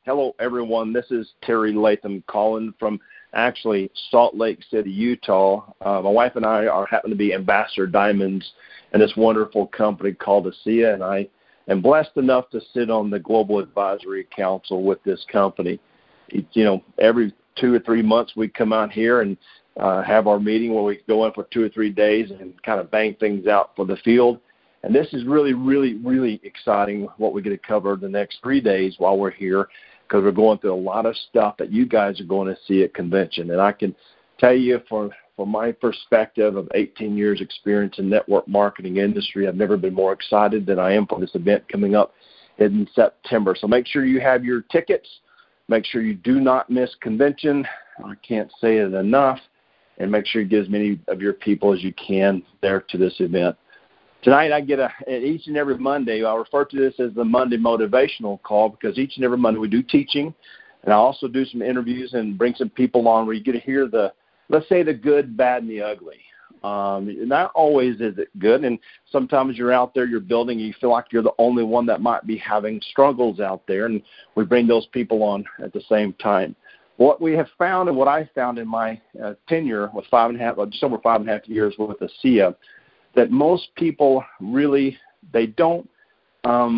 Hello, everyone. This is Terry Latham calling from actually Salt Lake City, Utah. My wife and I happen to be Ambassador Diamonds in this wonderful company called ASEA, and I am blessed enough to sit on the Global Advisory Council with this company. Every 2 or 3 months we come out here and have our meeting where we go in for 2 or 3 days and kind of bang things out for the field. And this is really, really, really exciting what we get to cover the next 3 days while we're here, because we're going through a lot of stuff that you guys are going to see at convention. And I can tell you from my perspective of 18 years experience in network marketing industry, I've never been more excited than I am for this event coming up in September. So make sure you have your tickets. Make sure you do not miss convention. I can't say it enough. And make sure you get as many of your people as you can there to this event. Tonight I get each and every Monday, I refer to this as the Monday motivational call, because each and every Monday we do teaching, and I also do some interviews and bring some people on where you get to hear let's say the good, bad, and the ugly. Not always is it good, and sometimes you're out there, you're building, and you feel like you're the only one that might be having struggles out there, and we bring those people on at the same time. What we have found, and what I found in my tenure with just over 5.5 years with ASEA, that most people really, they don't, how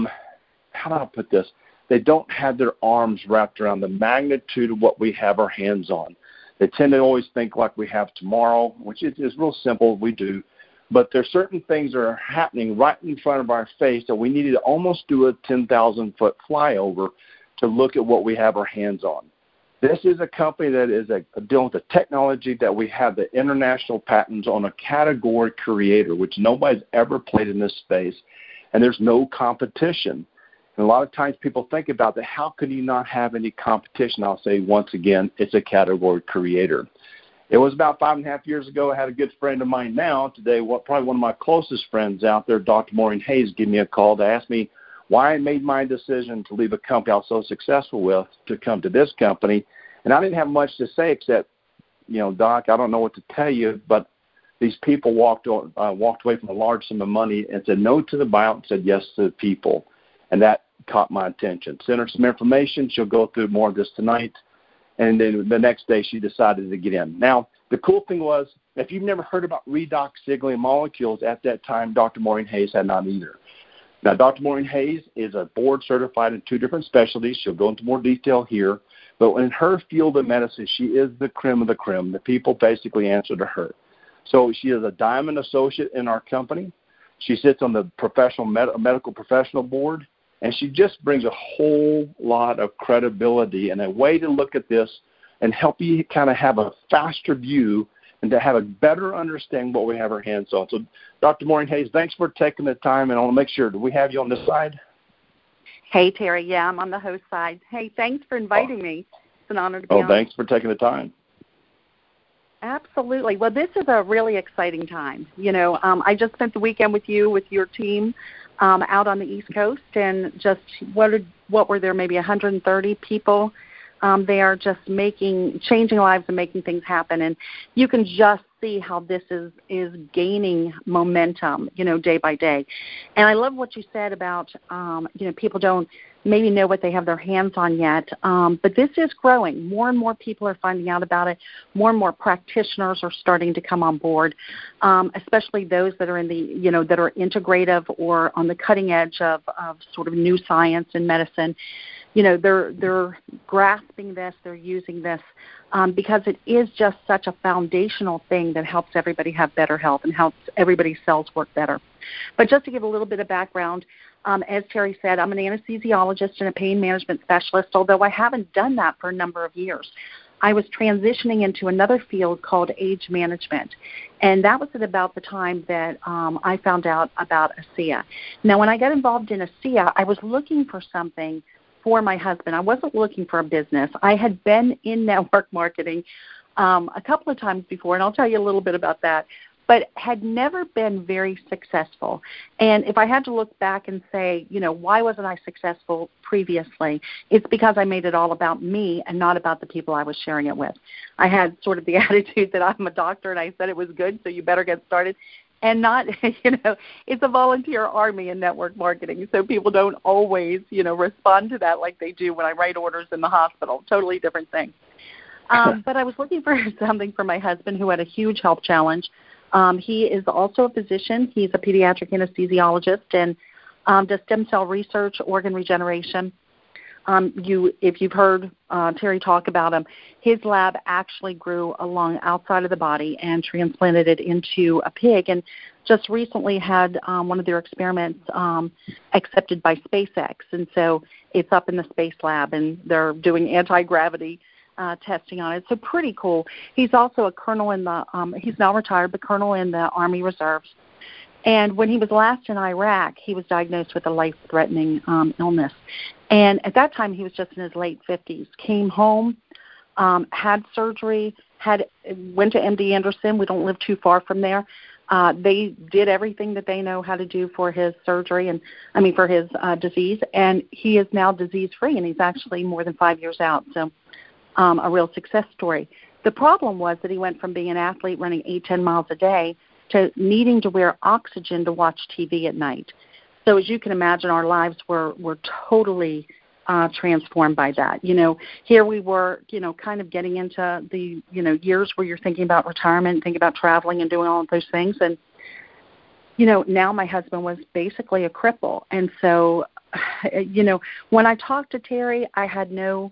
do I put this? They don't have their arms wrapped around the magnitude of what we have our hands on. They tend to always think like we have tomorrow, which is real simple, we do. But there's certain things that are happening right in front of our face that we need to almost do a 10,000-foot flyover to look at what we have our hands on. This is a company that is dealing with the technology that we have the international patents on a category creator, which nobody's ever played in this space, and there's no competition. And a lot of times people think about that, how could you not have any competition? I'll say once again, it's a category creator. It was about 5.5 years ago. I had a good friend of mine now today, probably one of my closest friends out there, Dr. Maureen Hayes, give me a call to ask me why I made my decision to leave a company I was so successful with to come to this company. And I didn't have much to say except, Doc, I don't know what to tell you, but these people walked away from a large sum of money and said no to the buyout and said yes to the people. And that caught my attention. Sent her some information. She'll go through more of this tonight. And then the next day she decided to get in. Now, the cool thing was, if you've never heard about redox signaling molecules, at that time, Dr. Maureen Hayes had not either. Now, Dr. Maureen Hayes is a board certified in 2 different specialties. She'll go into more detail here. But in her field of medicine, she is the creme of the creme. The people basically answer to her. So she is a diamond associate in our company. She sits on the professional medical professional board, and she just brings a whole lot of credibility and a way to look at this and help you kind of have a faster view and to have a better understanding what we have our hands on. So, Dr. Maureen Hayes, thanks for taking the time, and I want to make sure, do we have you on this side? Hey, Terry. Yeah, I'm on the host side. Hey, thanks for inviting me. It's an honor to be on. Thanks for taking the time. Absolutely. Well, this is a really exciting time. I just spent the weekend with you, with your team, out on the East Coast, and just what were there, maybe 130 people. They are just changing lives and making things happen. And you can just see how this is gaining momentum, day by day. And I love what you said about, people don't maybe know what they have their hands on yet. But this is growing. More and more people are finding out about it. More and more practitioners are starting to come on board, especially those that are in the, that are integrative or on the cutting edge of sort of new science and medicine. They're grasping this, they're using this, because it is just such a foundational thing that helps everybody have better health and helps everybody's cells work better. But just to give a little bit of background, as Terry said, I'm an anesthesiologist and a pain management specialist, although I haven't done that for a number of years. I was transitioning into another field called age management, and that was at about the time that I found out about ASEA. Now, when I got involved in ASEA, I was looking for something for my husband. I wasn't looking for a business. I had been in network marketing a couple of times before, and I'll tell you a little bit about that, but had never been very successful. And if I had to look back and say, why wasn't I successful previously, it's because I made it all about me and not about the people I was sharing it with. I had sort of the attitude that I'm a doctor and I said it was good, so you better get started. and not, it's a volunteer army in network marketing, so people don't always, respond to that like they do when I write orders in the hospital. Totally different thing. But I was looking for something for my husband who had a huge health challenge. He is also a physician. He's a pediatric anesthesiologist and does stem cell research, organ regeneration. If you've heard Terry talk about him, his lab actually grew a lung outside of the body and transplanted it into a pig, and just recently had one of their experiments accepted by SpaceX, and so it's up in the space lab, and they're doing anti-gravity testing on it. So pretty cool. He's also a colonel in the he's now retired, but colonel in the Army Reserves. And when he was last in Iraq, he was diagnosed with a life-threatening illness. And at that time, he was just in his late 50s. Came home, had surgery, went to MD Anderson. We don't live too far from there. They did everything that they know how to do for his surgery, for his disease. And he is now disease-free, and he's actually more than 5 years out. So a real success story. The problem was that he went from being an athlete running 8-10 miles a day to needing to wear oxygen to watch TV at night. So as you can imagine, our lives were totally transformed by that. Here we were, kind of getting into the, years where you're thinking about retirement, thinking about traveling and doing all of those things. And, now my husband was basically a cripple. And so, when I talked to Terry, I had no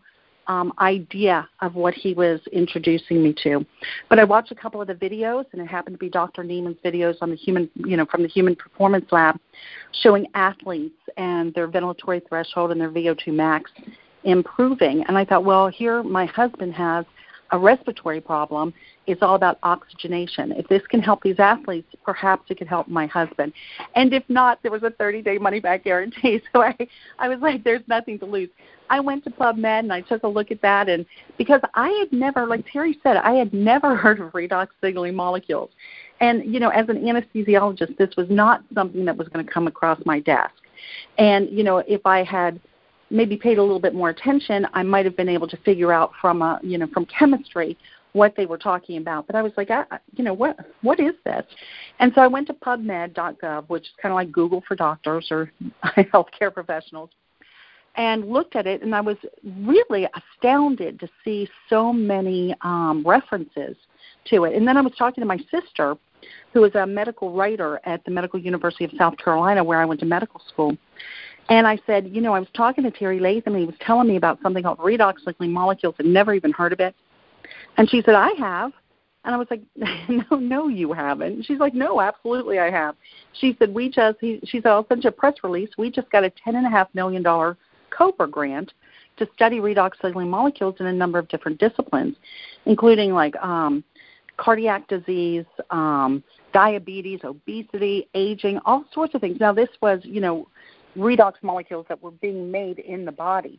idea of what he was introducing me to. But I watched a couple of the videos, and it happened to be Dr. Neiman's videos on the human, from the Human Performance Lab, showing athletes and their ventilatory threshold and their VO2 max improving. And I thought, well, here my husband has a respiratory problem. It's all about oxygenation. If this can help these athletes, perhaps it could help my husband. And if not, there was a 30-day money-back guarantee. So I was like, there's nothing to lose. I went to PubMed, and I took a look at that. And because I had never, like Terry said, I had never heard of redox signaling molecules. And, as an anesthesiologist, this was not something that was going to come across my desk. And, if I had maybe paid a little bit more attention, I might have been able to figure out from chemistry what they were talking about. But I was like, what is this? And so I went to PubMed.gov, which is kind of like Google for doctors or healthcare professionals, and looked at it, and I was really astounded to see so many references to it. And then I was talking to my sister, who is a medical writer at the Medical University of South Carolina, where I went to medical school. And I said, I was talking to Terry Latham, and he was telling me about something called redox signaling molecules. I'd never even heard of it. And she said, I have. And I was like, no, you haven't. She's like, no, absolutely I have. She said, she said, I'll send you a press release. We just got a $10.5 million COBRA grant to study redox signaling molecules in a number of different disciplines, including like cardiac disease, diabetes, obesity, aging, all sorts of things. Now, this was, redox molecules that were being made in the body.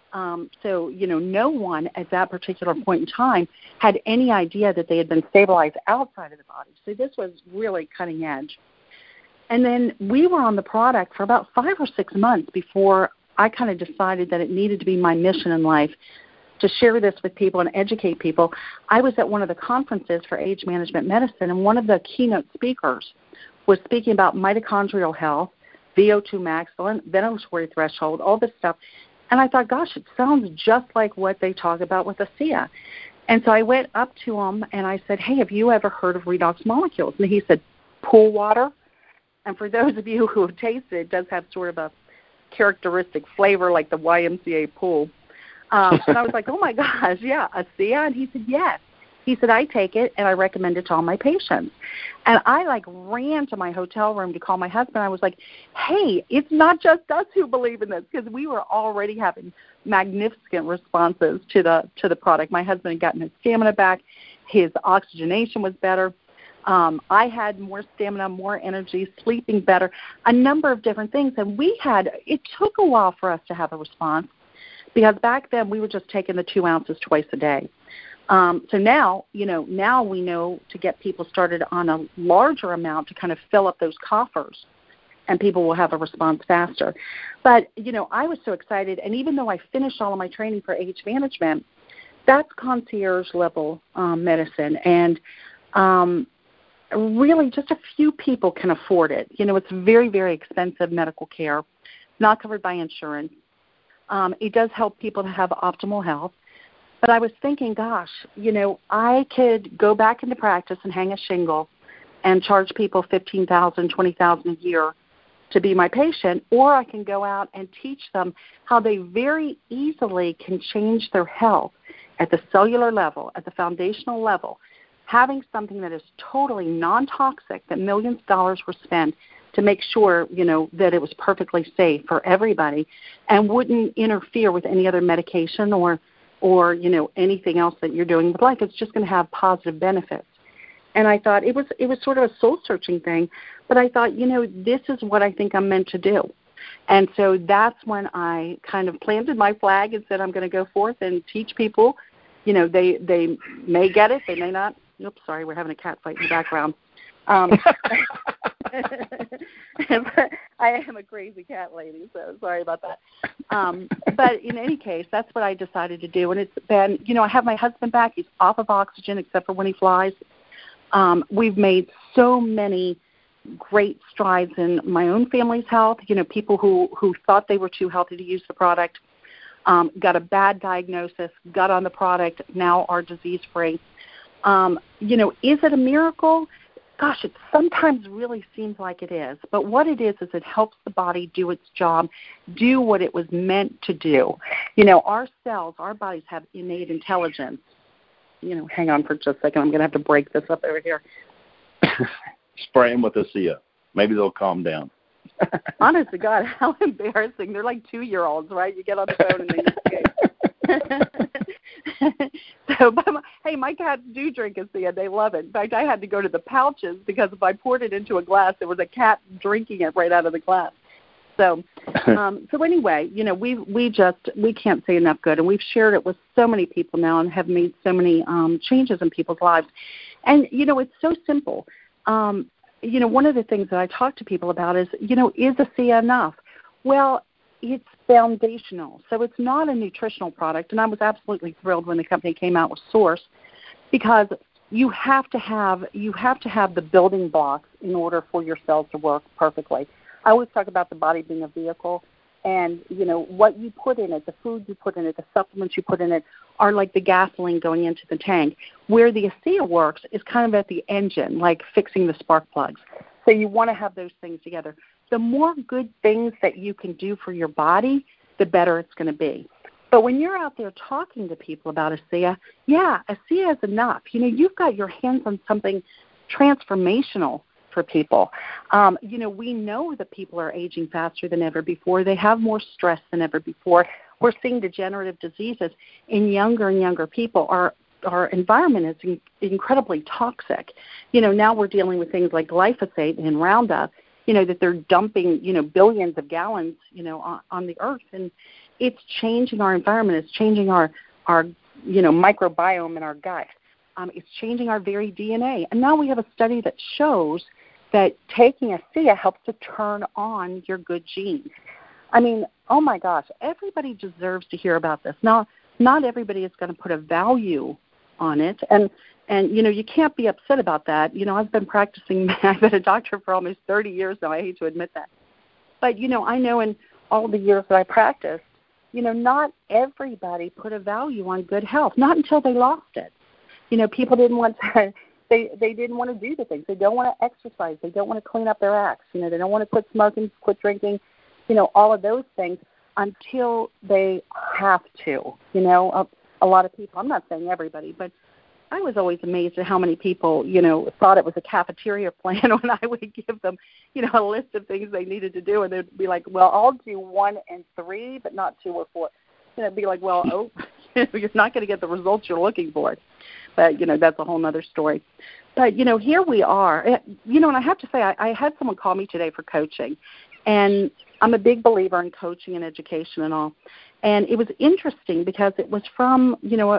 So, no one at that particular point in time had any idea that they had been stabilized outside of the body. So this was really cutting edge. And then we were on the product for about 5 or 6 months before I kind of decided that it needed to be my mission in life to share this with people and educate people. I was at one of the conferences for age management medicine, and one of the keynote speakers was speaking about mitochondrial health, VO2 max, ventilatory threshold, all this stuff. And I thought, gosh, it sounds just like what they talk about with ASEA. And so I went up to him and I said, hey, have you ever heard of redox molecules? And he said, pool water. And for those of you who have tasted it, does have sort of a characteristic flavor like the YMCA pool. And I was like, oh, my gosh, yeah, ASEA? And he said, yes. He said, I take it, and I recommend it to all my patients. And I, ran to my hotel room to call my husband. I was like, hey, it's not just us who believe in this, because we were already having magnificent responses to the product. My husband had gotten his stamina back. His oxygenation was better. I had more stamina, more energy, sleeping better, a number of different things. And it took a while for us to have a response, because back then we were just taking the 2 ounces twice a day. So now, now we know to get people started on a larger amount to kind of fill up those coffers, and people will have a response faster. But, I was so excited, and even though I finished all of my training for age management, that's concierge level medicine. And really just a few people can afford it. It's very, very expensive medical care, not covered by insurance. It does help people to have optimal health. But I was thinking, gosh, I could go back into practice and hang a shingle and charge people $15,000, $20,000 a year to be my patient, or I can go out and teach them how they very easily can change their health at the cellular level, at the foundational level, having something that is totally non-toxic, that millions of dollars were spent to make sure, that it was perfectly safe for everybody and wouldn't interfere with any other medication or anything else that you're doing with life. It's just going to have positive benefits. And I thought it was sort of a soul-searching thing, but I thought, this is what I think I'm meant to do. And so that's when I kind of planted my flag and said I'm going to go forth and teach people. They may get it, they may not. Oops, sorry, we're having a cat fight in the background. I am a crazy cat lady, so sorry about that. But in any case, that's what I decided to do. And it's been, I have my husband back. He's off of oxygen except for when he flies. We've made so many great strides in my own family's health. People who thought they were too healthy to use the product, got a bad diagnosis, got on the product, now are disease-free. Is it a miracle? Gosh, it sometimes really seems like it is. But what it is it helps the body do its job, do what it was meant to do. Our cells, our bodies have innate intelligence. Hang on for just a second. I'm going to have to break this up over here. Spray them with ASEA. Maybe they'll calm down. Honest to God, how embarrassing. They're like 2-year-olds, right? You get on the phone and they escape. Hey, my cats do drink ASEA. They love it. In fact, I had to go to the pouches because if I poured it into a glass, there was a cat drinking it right out of the glass. So anyway, we can't say enough good, and we've shared it with so many people now and have made so many changes in people's lives. And, it's so simple. One of the things that I talk to people about is ASEA enough? Well, it's foundational. So it's not a nutritional product, and I was absolutely thrilled when the company came out with Source because you have to have the building blocks in order for your cells to work perfectly. I always talk about the body being a vehicle, and, what you put in it, the food you put in it, the supplements you put in it are like the gasoline going into the tank. Where the ASEA works is kind of at the engine, like fixing the spark plugs. So you want to have those things together. The more good things that you can do for your body, the better it's going to be. But when you're out there talking to people about ASEA, ASEA is enough. You've got your hands on something transformational for people. We know that people are aging faster than ever before. They have more stress than ever before. We're seeing degenerative diseases in younger and younger people. Our environment is incredibly toxic. Now we're dealing with things like glyphosate and Roundup, that they're dumping, billions of gallons, on the earth. And it's changing our environment. It's changing our microbiome in our gut. It's changing our very DNA. And now we have a study that shows that taking ASEA helps to turn on your good genes. I mean, oh my gosh, everybody deserves to hear about this. Now, not everybody is going to put a value on it, and you can't be upset about that. I've been practicing. I've been a doctor for almost 30 years now. I hate to admit that, but I know in all the years that I practiced, not everybody put a value on good health. Not until they lost it. People didn't want to. They didn't want to do the things. They don't want to exercise. They don't want to clean up their acts. They don't want to quit smoking, quit drinking. All of those things until they have to. A lot of people. I'm not saying everybody, but I was always amazed at how many people, thought it was a cafeteria plan when I would give them, a list of things they needed to do, and they'd be like, well, I'll do 1 and 3, but not 2 or 4. And I'd be like, well, you're not going to get the results you're looking for. But, that's a whole other story. But, here we are. And I have to say, I had someone call me today for coaching, and I'm a big believer in coaching and education and all. And it was interesting because it was from,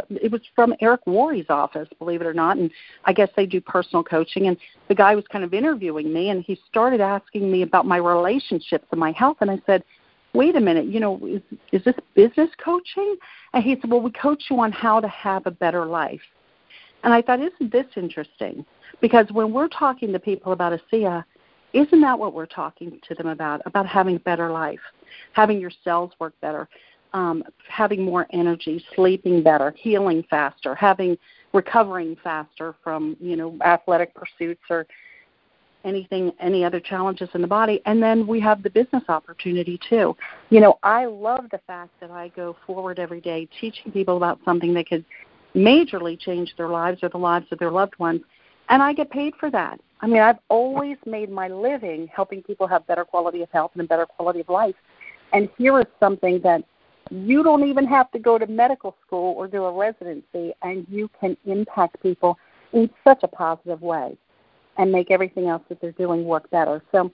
Eric Worre's office, believe it or not. And I guess they do personal coaching. And the guy was kind of interviewing me, and he started asking me about my relationships and my health. And I said, wait a minute, is this business coaching? And he said, well, we coach you on how to have a better life. And I thought, isn't this interesting? Because when we're talking to people about ASEA, isn't that what we're talking to them about having a better life, having your cells work better, having more energy, sleeping better, healing faster, recovering faster from, athletic pursuits or any other challenges in the body. And then we have the business opportunity too. I love the fact that I go forward every day teaching people about something that could majorly change their lives or the lives of their loved ones, and I get paid for that. I mean, I've always made my living helping people have better quality of health and a better quality of life. And here is something that you don't even have to go to medical school or do a residency, and you can impact people in such a positive way and make everything else that they're doing work better. So,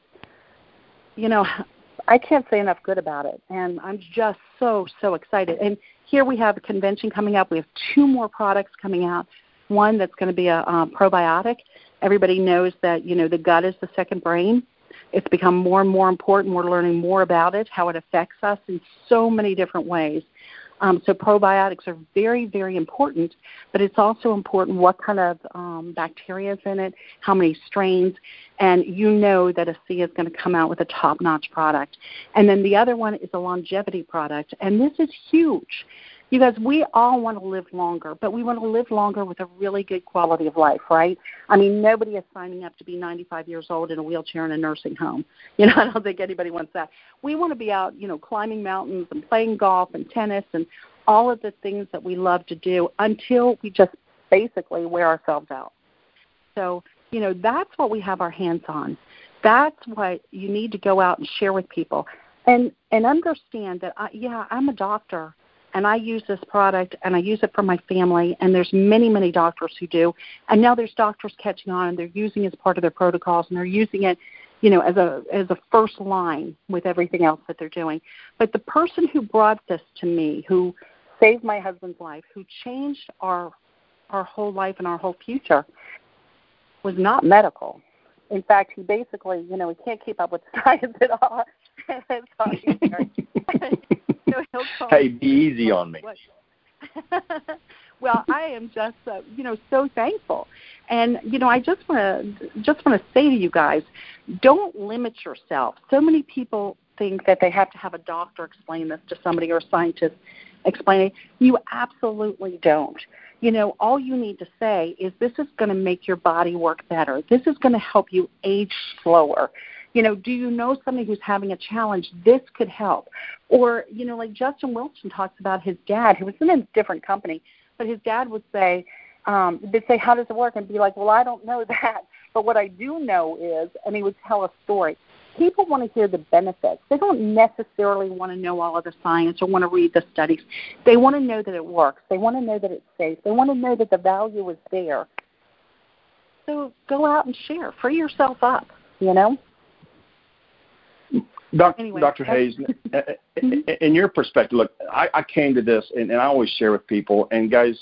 I can't say enough good about it, and I'm just so excited. And here we have a convention coming up. We have 2 more products coming out. One that's going to be a probiotic. Everybody knows that, the gut is the second brain. It's become more and more important. We're learning more about it, how it affects us in so many different ways. So probiotics are very, very important, but it's also important what kind of bacteria is in it, how many strains, and that ASEA is going to come out with a top-notch product. And then the other one is a longevity product, and this is huge. You guys, we all want to live longer, but we want to live longer with a really good quality of life, right? I mean, nobody is signing up to be 95 years old in a wheelchair in a nursing home. I don't think anybody wants that. We want to be out, climbing mountains and playing golf and tennis and all of the things that we love to do until we just basically wear ourselves out. So, that's what we have our hands on. That's what you need to go out and share with people. And understand that, I'm a doctor, and I use this product, and I use it for my family, and there's many, many doctors who do. And now there's doctors catching on, and they're using it as part of their protocols, and they're using it, as a first line with everything else that they're doing. But the person who brought this to me, who saved my husband's life, who changed our whole life and our whole future, was not medical. In fact, he basically, he can't keep up with science at all. Hey, be easy on me. Well, I am just, so thankful. And, I just want to say to you guys, don't limit yourself. So many people think that they have to have a doctor explain this to somebody or a scientist explain it. You absolutely don't. All you need to say is this is going to make your body work better. This is going to help you age slower. Do you know somebody who's having a challenge? This could help. Or, like Justin Wilson talks about his dad, who was in a different company, but his dad would say, they'd say, how does it work? And be like, well, I don't know that. But what I do know is, and he would tell a story. People want to hear the benefits. They don't necessarily want to know all of the science or want to read the studies. They want to know that it works. They want to know that it's safe. They want to know that the value is there. So go out and share. Free yourself up, Anyway, Dr. Hayes, in your perspective, look, I came to this, and I always share with people, and guys,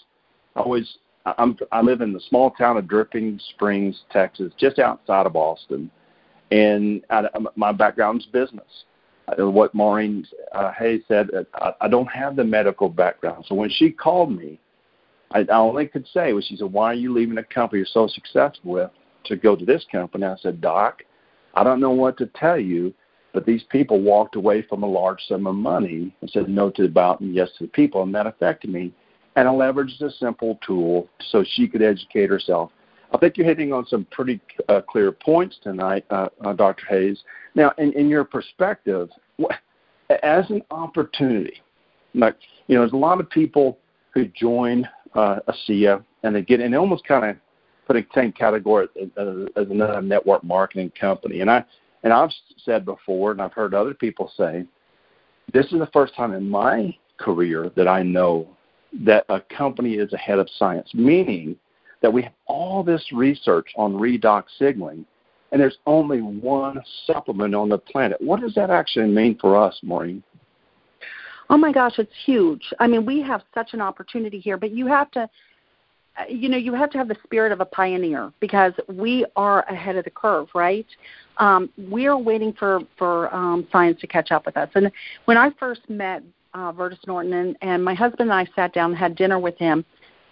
I live in the small town of Dripping Springs, Texas, just outside of Austin, and my background is business. What Maureen Hayes said, I don't have the medical background, so when she called me, I only could say was, she said, why are you leaving a company you're so successful with to go to this company? I said, Doc, I don't know what to tell you, but these people walked away from a large sum of money and said no to about and yes to the people, and that affected me. And I leveraged a simple tool so she could educate herself. I think you're hitting on some pretty clear points tonight, Dr. Hayes. Now, in your perspective, as an opportunity, like, there's a lot of people who join ASEA, and they almost kind of put in the same category as another network marketing company. And I've said before, and I've heard other people say, this is the first time in my career that I know that a company is ahead of science, meaning that we have all this research on redox signaling, and there's only one supplement on the planet. What does that actually mean for us, Maureen? Oh, my gosh, it's huge. I mean, we have such an opportunity here, but you have to have the spirit of a pioneer because we are ahead of the curve, right? We are waiting for science to catch up with us. And when I first met Vertus Norton, and my husband and I sat down and had dinner with him,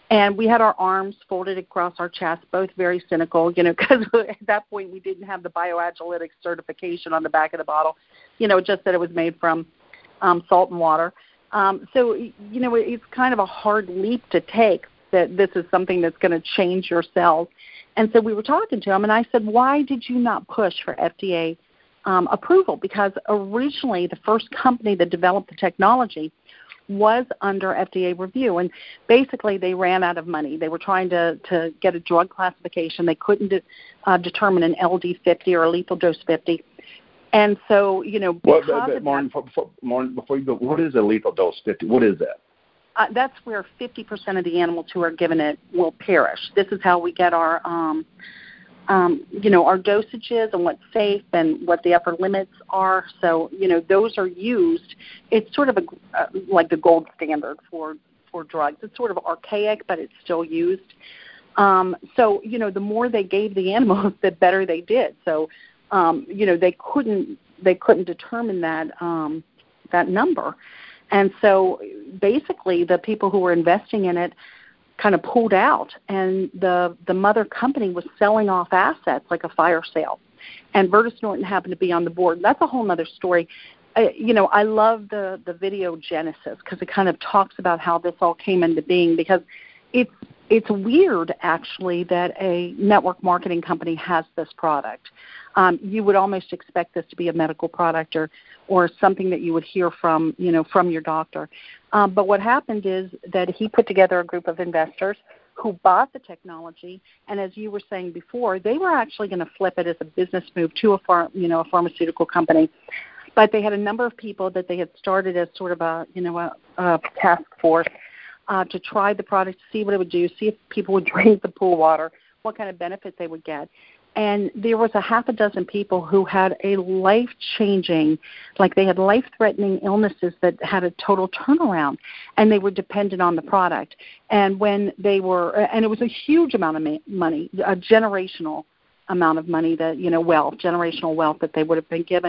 And we had our arms folded across our chest, both very cynical, because at that point we didn't have the bioagilitics certification on the back of the bottle, just that it was made from salt and water. So, it's kind of a hard leap to take that this is something that's going to change your cells. And so we were talking to him, and I said, why did you not push for FDA approval? Because originally the first company that developed the technology was under FDA review, and basically they ran out of money. They were trying to get a drug classification. They couldn't determine an LD50 or a lethal dose 50. And so, Maureen, before you go, what is a lethal dose 50? What is that? That's where 50% of the animals who are given it will perish. This is how we get our our dosages and what's safe and what the upper limits are. So, those are used. It's sort of like the gold standard for drugs. It's sort of archaic, but it's still used. So, the more they gave the animals, the better they did. So, they couldn't determine that number. And so basically the people who were investing in it kind of pulled out, and the mother company was selling off assets like a fire sale. And Virtus Norton happened to be on the board. That's a whole other story. I love the video Genesis because it kind of talks about how this all came into being, because it's weird, actually, that a network marketing company has this product. You would almost expect this to be a medical product or something that you would hear from your doctor. But what happened is that he put together a group of investors who bought the technology, and as you were saying before, they were actually going to flip it as a business move to a pharmaceutical company. But they had a number of people that they had started as sort of a task force to try the product, to see what it would do, see if people would drink the pool water, what kind of benefit they would get. And there was a half a dozen people who had a life-changing, like they had life-threatening illnesses that had a total turnaround, and they were dependent on the product. And when they were, and it was a huge amount of money, a generational amount of money, that generational wealth that they would have been given.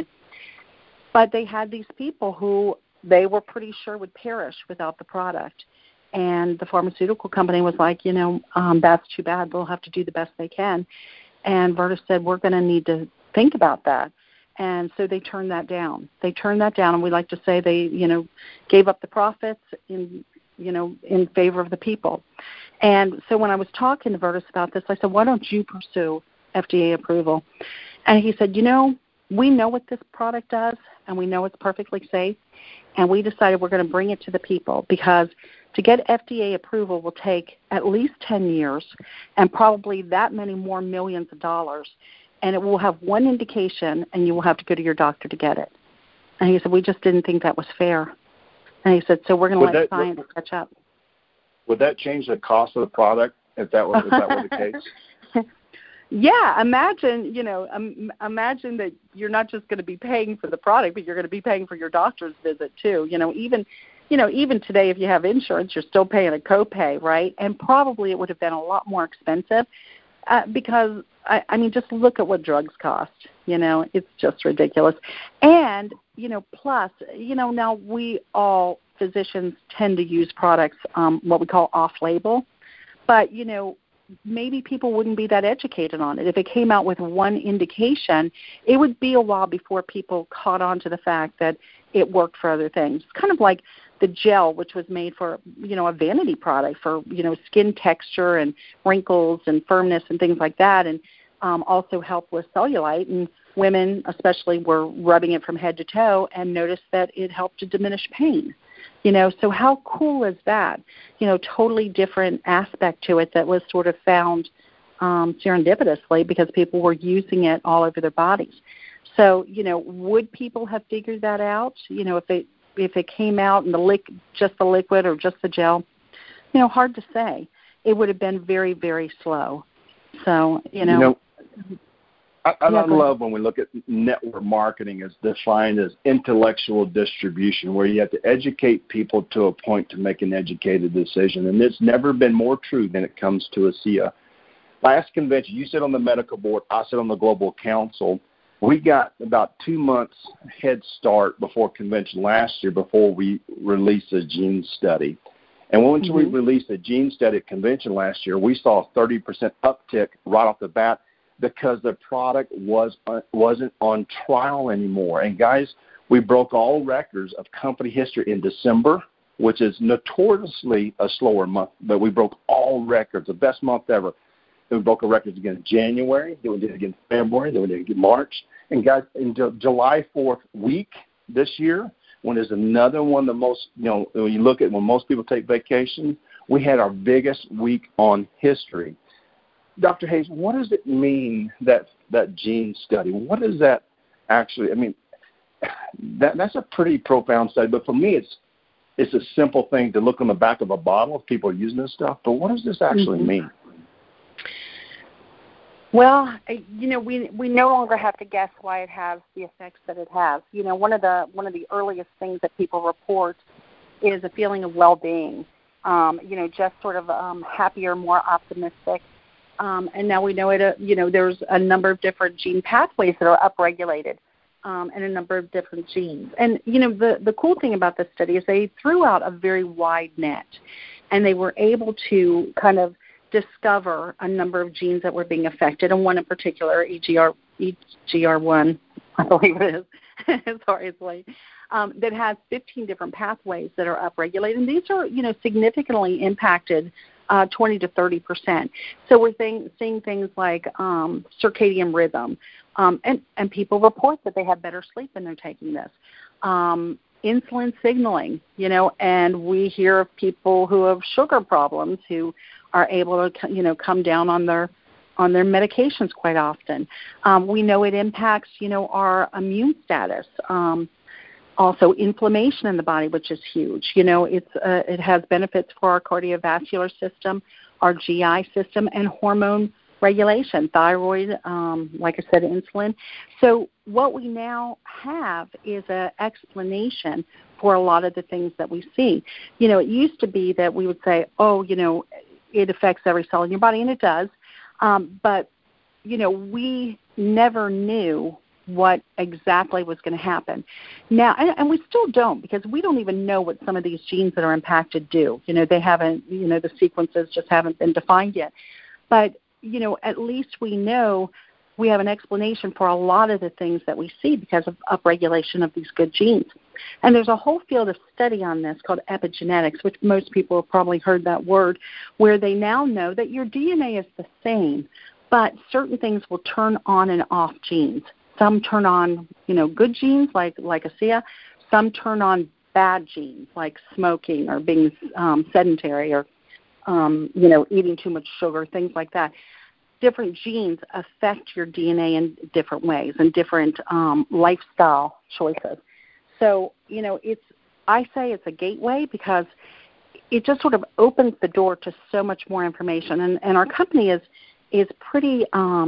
But they had these people who they were pretty sure would perish without the product. And the pharmaceutical company was like, that's too bad. They'll have to do the best they can. And Virtus said, we're going to need to think about that. And so they turned that down. And we like to say they, gave up the profits in favor of the people. And so when I was talking to Virtus about this, I said, why don't you pursue FDA approval? And he said, we know what this product does, and we know it's perfectly safe, and we decided we're going to bring it to the people, because to get FDA approval will take at least 10 years and probably that many more millions of dollars, and it will have one indication, and you will have to go to your doctor to get it. And he said, we just didn't think that was fair. And he said, so we're going to let science catch up. Would that change the cost of the product if that were the case? Yeah, imagine that you're not just going to be paying for the product, but you're going to be paying for your doctor's visit too. Even today, if you have insurance, you're still paying a copay, right? And probably it would have been a lot more expensive because, just look at what drugs cost. It's just ridiculous. And, plus, now we all physicians tend to use products, what we call off-label, but, maybe people wouldn't be that educated on it. If it came out with one indication, it would be a while before people caught on to the fact that it worked for other things. It's kind of like the gel, which was made for, a vanity product for, skin texture and wrinkles and firmness and things like that, and also helped with cellulite. And women especially were rubbing it from head to toe and noticed that it helped to diminish pain. So how cool is that? Totally different aspect to it that was sort of found serendipitously because people were using it all over their bodies. So, would people have figured that out? If it came out in just the liquid or just the gel, hard to say. It would have been very, very slow. So, I love when we look at network marketing as defined as intellectual distribution, where you have to educate people to a point to make an educated decision. And it's never been more true than it comes to ASEA. Last convention, you sit on the medical board, I sit on the global council. We got about 2 months head start before convention last year before we released a gene study. And once we released the gene study at convention last year, we saw a 30% uptick right off the bat because the product wasn't on trial anymore. And guys, we broke all records of company history in December, which is notoriously a slower month, but we broke all records, the best month ever. Then we broke our records again in January, then we did it again in February, then we did it again in March. And guys, in July 4th week this year, when there's another one of the most, when you look at when most people take vacation, we had our biggest week on history. Dr. Hayes, what does it mean, that gene study? What does that actually, I mean, that's a pretty profound study, but for me it's a simple thing to look on the back of a bottle if people are using this stuff, but what does this actually mean? Well, we no longer have to guess why it has the effects that it has. One of the earliest things that people report is a feeling of well-being. Just sort of happier, more optimistic. And now we know there's a number of different gene pathways that are upregulated, and a number of different genes. And the cool thing about this study is they threw out a very wide net, and they were able to kind of discover a number of genes that were being affected, and one in particular, EGR1, I believe it is. Sorry, it's late. That has 15 different pathways that are upregulated, and these are, significantly impacted 20 to 30%. So we're seeing things like circadian rhythm, and people report that they have better sleep when they're taking this. Insulin signaling, and we hear of people who have sugar problems who are able to, come down on their medications quite often. We know it impacts, our immune status. Also, inflammation in the body, which is huge. It has benefits for our cardiovascular system, our GI system, and hormone regulation, thyroid, like I said, insulin. So what we now have is an explanation for a lot of the things that we see. It used to be that we would say, it affects every cell in your body, and it does. But, we never knew what exactly was going to happen. Now, and we still don't, because we don't even know what some of these genes that are impacted do. They haven't, the sequences just haven't been defined yet. But, at least we know we have an explanation for a lot of the things that we see because of upregulation of these good genes. And there's a whole field of study on this called epigenetics, which most people have probably heard that word, where they now know that your DNA is the same, but certain things will turn on and off genes. Some turn on, good genes like ASEA. Some turn on bad genes like smoking or being sedentary or, eating too much sugar, things like that. Different genes affect your DNA in different ways and different lifestyle choices. So, I say it's a gateway because it just sort of opens the door to so much more information. And our company is pretty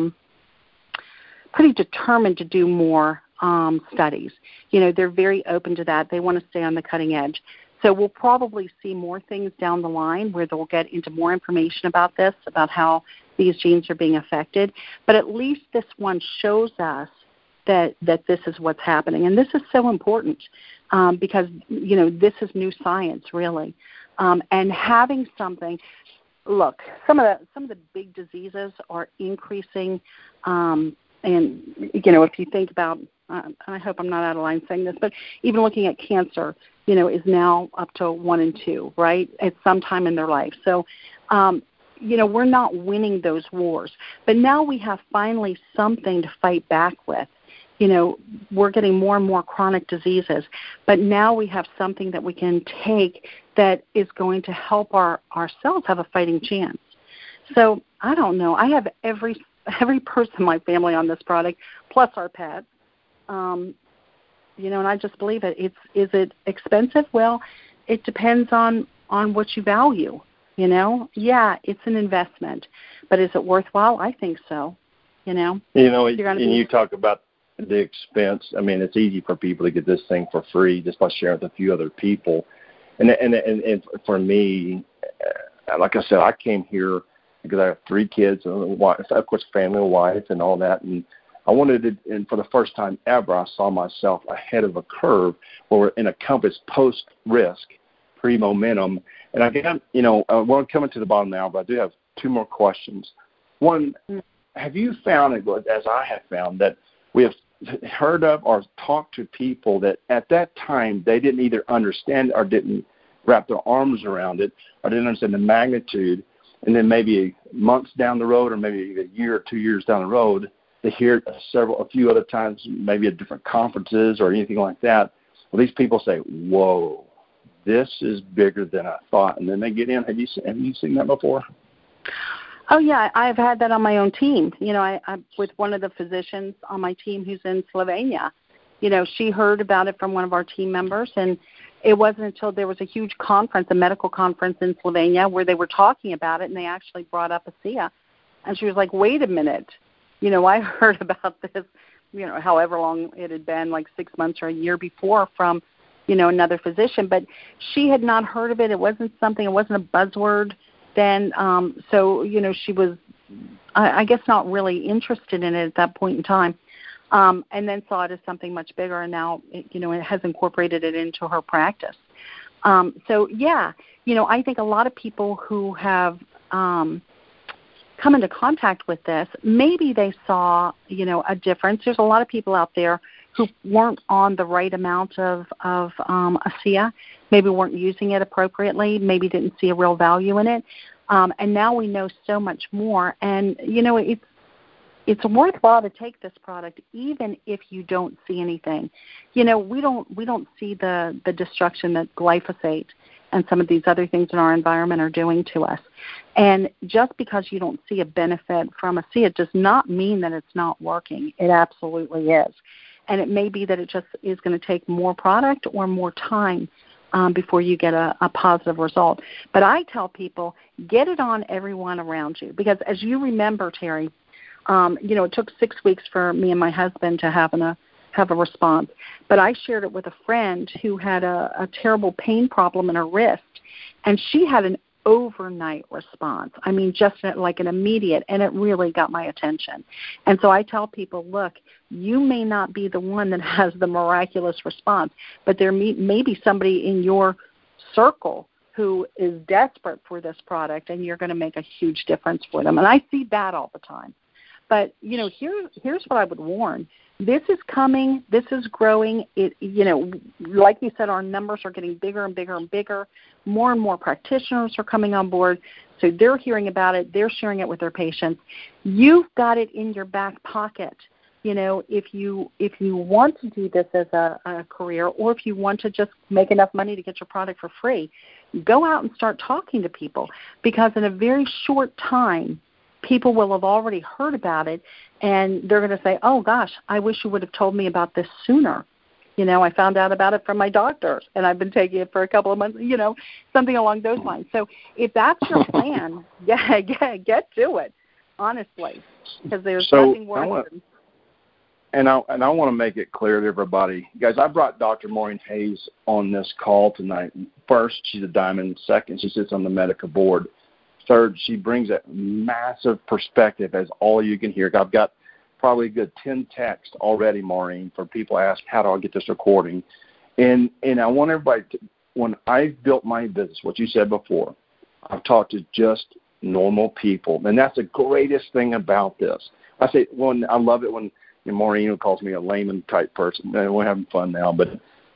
determined to do more studies. They're very open to that. They want to stay on the cutting edge. So we'll probably see more things down the line where they'll get into more information about this, about how these genes are being affected. But at least this one shows us that this is what's happening. And this is so important because, this is new science, really. And having something, look, some of the big diseases are increasing. And, if you think about, I hope I'm not out of line saying this, but even looking at cancer, is now up to 1 in 2, right, at some time in their life. So, we're not winning those wars. But now we have finally something to fight back with. We're getting more and more chronic diseases, but now we have something that we can take that is going to help our cells have a fighting chance. So I don't know. I have every person in my family on this product, plus our pets. And I just believe it. Is it expensive? Well, it depends on what you value. Yeah, it's an investment, but is it worthwhile? I think so. You talk about the expense. I mean, it's easy for people to get this thing for free just by sharing with a few other people. And for me, like I said, I came here because I have 3 kids, and of course, family, wife, and all that. And I wanted to, and for the first time ever, I saw myself ahead of a curve where we're in a compass post-risk, pre-momentum. And again, we're coming to the bottom now, but I do have two more questions. One, have you found, as I have found, that we have heard of or talked to people that at that time they didn't either understand or didn't wrap their arms around it or didn't understand the magnitude, and then maybe months down the road or maybe a year or 2 years down the road, they hear it a few other times, maybe at different conferences or anything like that. Well, these people say, whoa, this is bigger than I thought. And then they get in. Have you seen that before? Oh, yeah, I've had that on my own team. I with one of the physicians on my team who's in Slovenia. She heard about it from one of our team members, and it wasn't until there was a huge conference, a medical conference in Slovenia, where they were talking about it, and they actually brought up ASEA. And she was like, wait a minute. I heard about this, however long it had been, like 6 months or a year before from, another physician. But she had not heard of it. It wasn't a buzzword then. So, she was, I guess, not really interested in it at that point in time. And then saw it as something much bigger, and now, it has incorporated it into her practice. So, yeah, I think a lot of people who have come into contact with this, maybe they saw, a difference. There's a lot of people out there who weren't on the right amount of ASEA, maybe weren't using it appropriately, maybe didn't see a real value in it. And now we know so much more. And, it's worthwhile to take this product even if you don't see anything. We don't see the destruction that glyphosate and some of these other things in our environment are doing to us. And just because you don't see a benefit from ASEA does not mean that it's not working. It absolutely is. And it may be that it just is going to take more product or more time before you get a positive result. But I tell people, get it on everyone around you. Because as you remember, Terry, it took 6 weeks for me and my husband to have a response. But I shared it with a friend who had a terrible pain problem in her wrist, and she had an overnight response. I mean, just like an immediate, and it really got my attention. And so I tell people, look, you may not be the one that has the miraculous response, but there may be somebody in your circle who is desperate for this product, and you're going to make a huge difference for them. And I see that all the time. But, here's what I would warn. This is coming. This is growing. Like you said, our numbers are getting bigger and bigger and bigger. More and more practitioners are coming on board. So they're hearing about it. They're sharing it with their patients. You've got it in your back pocket. If you want to do this as a career, or if you want to just make enough money to get your product for free, go out and start talking to people, because in a very short time, people will have already heard about it, and they're going to say, oh, gosh, I wish you would have told me about this sooner. I found out about it from my doctor, and I've been taking it for a couple of months, something along those lines. So if that's your plan, get to it, honestly, because there's nothing worse than... And I want to make it clear to everybody. Guys, I brought Dr. Maureen Hayes on this call tonight. First, she's a diamond. Second, she sits on the medical board. Third, she brings a massive perspective, as all you can hear. I've got probably a good 10 texts already, Maureen, for people ask, how do I get this recording? And I want everybody to, when I built my business, what you said before, I've talked to just normal people. And that's the greatest thing about this. I say, I love it when Maureen calls me a layman type person. We're having fun now, but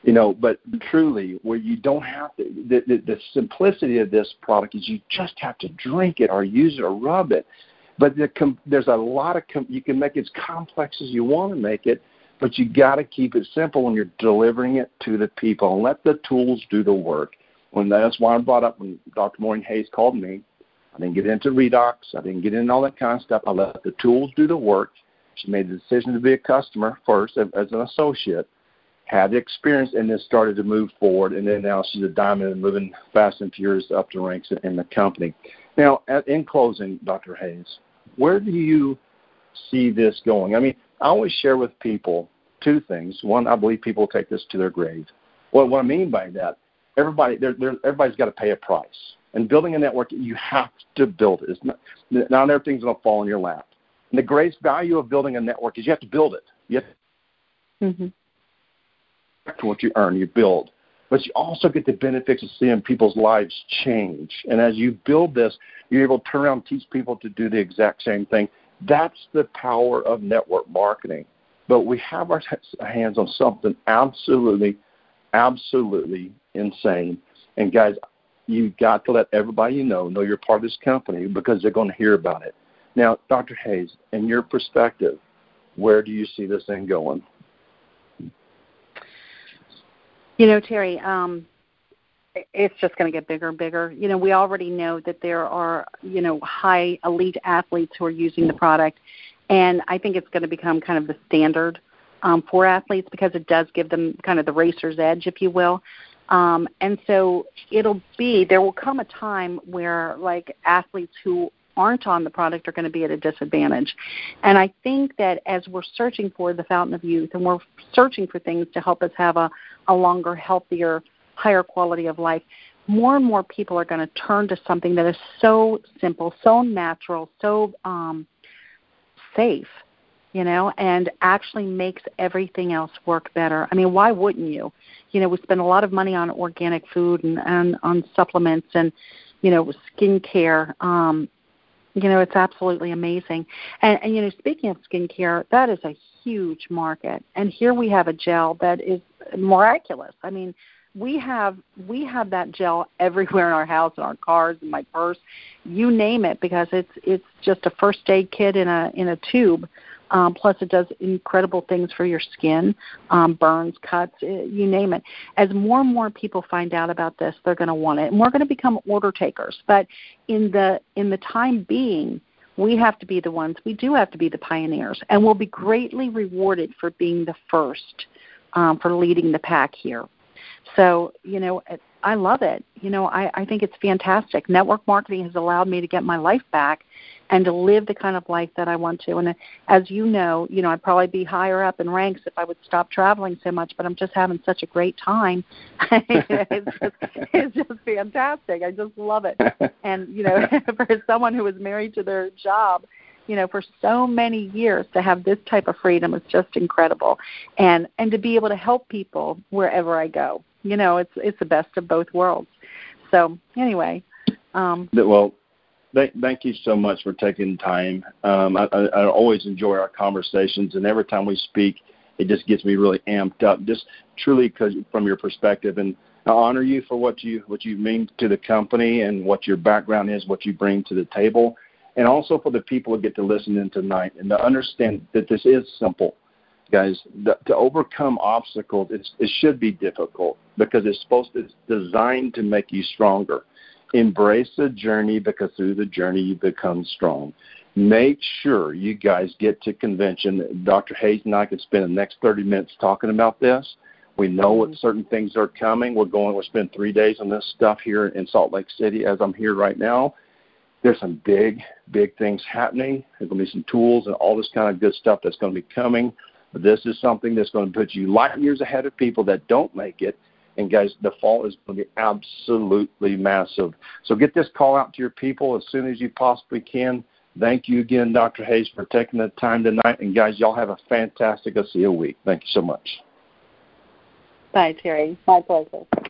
truly, where you don't have to, the simplicity of this product is you just have to drink it or use it or rub it. But there's a lot of, you can make it as complex as you want to make it, but you got to keep it simple when you're delivering it to the people and let the tools do the work. That's why I brought up when Dr. Maureen Hayes called me. I didn't get into redox. I didn't get into all that kind of stuff. I let the tools do the work. She made the decision to be a customer first as an associate, had the experience, and then started to move forward. And then now she's a diamond and moving fast and furious up the ranks in the company. Now, in closing, Dr. Hayes, where do you see this going? I mean, I always share with people two things. One, I believe people take this to their grave. Well, what I mean by that, everybody's got to pay a price. And building a network, you have to build it. Not everything's going to fall in your lap. And the greatest value of building a network is you have to build it. You have to to what you earn, you build. but you also get the benefits of seeing people's lives change. And as you build this, you're able to turn around and teach people to do the exact same thing. That's the power of network marketing. But we have our hands on something absolutely insane. And guys, you've got to let everybody know you're part of this company, because they're going to hear about it. Now, Dr. Hayes, in your perspective, where do you see this thing going? Terry, it's just going to get bigger and bigger. We already know that there are, high elite athletes who are using the product, and I think it's going to become kind of the standard for athletes, because it does give them kind of the racer's edge, if you will. And so there will come a time where, like, athletes who aren't on the product are going to be at a disadvantage. And I think that as we're searching for the fountain of youth, and we're searching for things to help us have a longer, healthier, higher quality of life, more and more people are going to turn to something that is so simple, so natural, so safe, and actually makes everything else work better. I mean, why wouldn't you? We spend a lot of money on organic food and on supplements and, skincare. It's absolutely amazing. And speaking of skincare, that is a huge market. And here we have a gel that is miraculous. I mean, we have that gel everywhere in our house, in our cars, in my purse, you name it, because it's just a first aid kit in a tube. Plus, it does incredible things for your skin, burns, cuts, you name it. As more and more people find out about this, they're going to want it, and we're going to become order takers. But in the time being, we have to be the ones. We do have to be the pioneers, and we'll be greatly rewarded for being the first, for leading the pack here. So, I love it. I think it's fantastic. Network marketing has allowed me to get my life back and to live the kind of life that I want to. And as you know, I'd probably be higher up in ranks if I would stop traveling so much, but I'm just having such a great time. It's just fantastic. I just love it. And, for someone who is married to their job, for so many years, to have this type of freedom is just incredible. And to be able to help people wherever I go, it's the best of both worlds. So anyway. Well, thank you so much for taking time. I always enjoy our conversations, and every time we speak, it just gets me really amped up, just truly because from your perspective. And I honor you for what you mean to the company and what your background is, what you bring to the table, and also for the people who get to listen in tonight and to understand that this is simple. Guys, to overcome obstacles, it should be difficult, because it's designed to make you stronger. Embrace the journey, because through the journey you become strong. Make sure you guys get to convention. Dr. Hayes and I could spend the next 30 minutes talking about this. We know what certain things are coming. We'll spend 3 days on this stuff here in Salt Lake City as I'm here right now. There's some big things happening. There's going to be some tools and all this kind of good stuff that's going to be coming. But this is something that's going to put you light years ahead of people that don't make it. And, guys, the fall is going to be absolutely massive. So get this call out to your people as soon as you possibly can. Thank you again, Dr. Hayes, for taking the time tonight. And, guys, y'all have a fantastic ASEA week. Thank you so much. Bye, Terry. My pleasure.